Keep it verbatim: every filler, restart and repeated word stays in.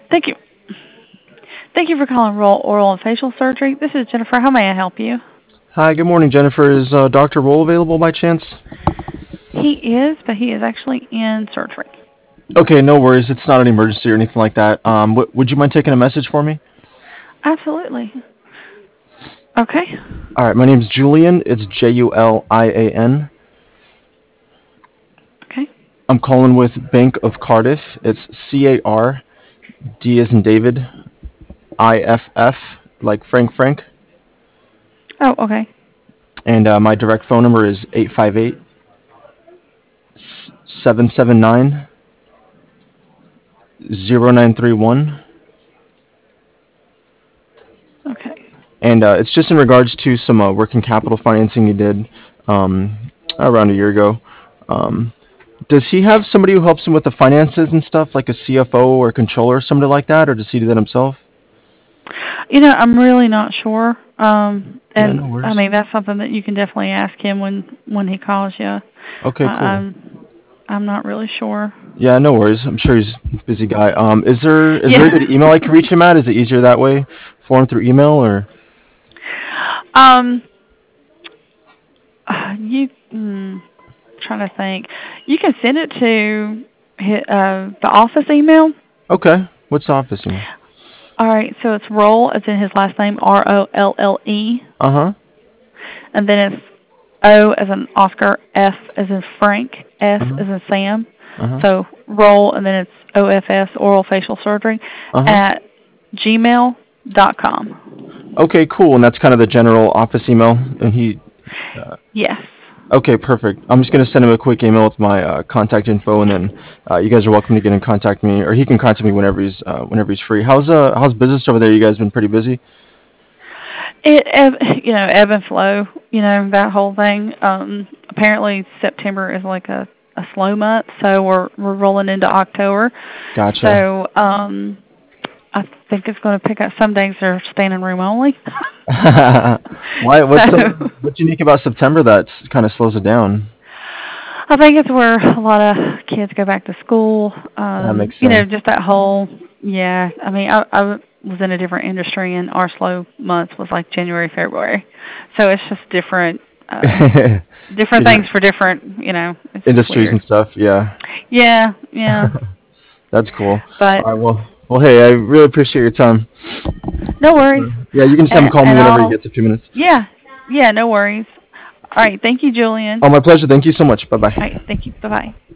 Thank you. Thank you for calling Royal Oral and Facial Surgery. This is Jennifer. How may I help you? Hi, good morning, Jennifer. Is uh, doctor Roll available by chance? He is, but he is actually in surgery. Okay, no worries. It's not an emergency or anything like that. Um, w- would you mind taking a message for me? Absolutely. Okay. All right, my name's Julian. It's J U L I A N. Okay. I'm calling with Bank of Cardiff. It's C A R D as in David, I F F, like Frank Frank. Oh, okay. And uh, my direct phone number is eight five eight, seven seven nine, zero nine three one. Okay. And uh, it's just in regards to some uh, working capital financing you did um, around a year ago. Um, does he have somebody who helps him with the finances and stuff, like a C F O or controller or somebody like that, or does he do that himself? You know, I'm really not sure. Um, Yeah, and no I worries. mean, that's something that you can definitely ask him when when he calls you. Okay, I, cool. I'm I'm not really sure. Yeah, no worries. I'm sure he's a busy guy. Um, is there is there a Yeah. good email I can reach him at? Is it easier that way for him through email or? um, you. Mm, trying to think. You can send it to hi- uh, the office email. Okay, what's the office email? All right, so it's Roll, as in his last name, R O L L E, Uh huh. and then it's O as in Oscar, F as in Frank, S Uh huh. as in Sam. Uh huh. So Roll, and then it's O F S, Oral Facial Surgery, Uh huh. at gmail dot com. Okay, cool. And that's kind of the general office email. And he. Uh, Yes. okay, perfect. I'm just gonna send him a quick email with my uh, contact info, and then uh, you guys are welcome to get in contact me, or he can contact me whenever he's uh, whenever he's free. How's uh how's business over there? You guys been pretty busy? It, ebb, you know, ebb and flow, you know, that whole thing. Um, apparently September is like a, a slow month, so we're we're rolling into October. Gotcha. So, um, I think it's going to pick up. Some days are standing room only. Why? What's so So, what's unique about September that kind of slows it down? I think it's where a lot of kids go back to school. That Um, makes you know, sense. just that whole, yeah. I mean, I, I was in a different industry, and our slow months was like January, February. So it's just different, um, different things Different for different, you know, it's just industries and weird. stuff. Yeah, Yeah, yeah. that's cool. But All right. Well, well. Hey, I really appreciate your time. no worries. Yeah, you can just have him And, call me and whenever he I'll, gets a few minutes. yeah, yeah, no worries. All right. Thank you, Julian. Oh, my pleasure. Thank you so much. Bye All bye. right. Thank you. Bye-bye.